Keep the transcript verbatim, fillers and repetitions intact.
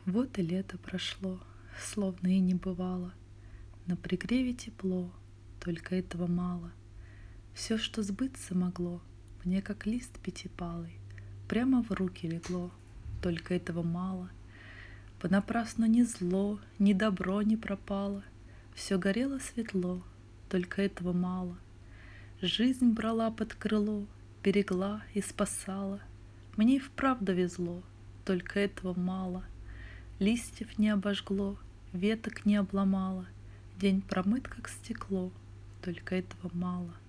Вот и лето прошло, словно и не бывало. На пригреве тепло, только этого мало. Все, что сбыться могло, мне как лист пятипалый, прямо в руки легло, только этого мало. Понапрасну ни зло, ни добро не пропало, все горело светло, только этого мало. Жизнь брала под крыло, берегла и спасала. Мне и вправду везло, только этого мало. Листьев не обожгло, веток не обломало, день промыт, как стекло, только этого мало.